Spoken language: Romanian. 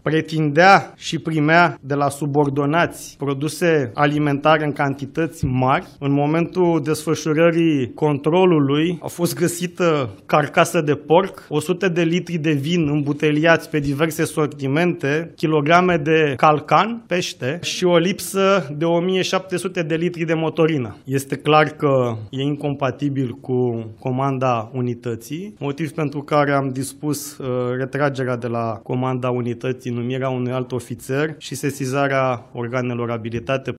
pretindea și primea de la subordonați produse alimentare în cantități mari. În momentul desfășurării controlului a fost găsită carcasă de porc, 100 de litri de vin îmbuteliați pe diverse sortimente, kilograme de calcan, pește și o lipsă de 1700 de litri de motorină. Este clar că e incompatibil cu comanda unității, motiv pentru care am dispus retragerea de la comanda unității, numirea unui alt ofițer și sesizarea organelor abilitate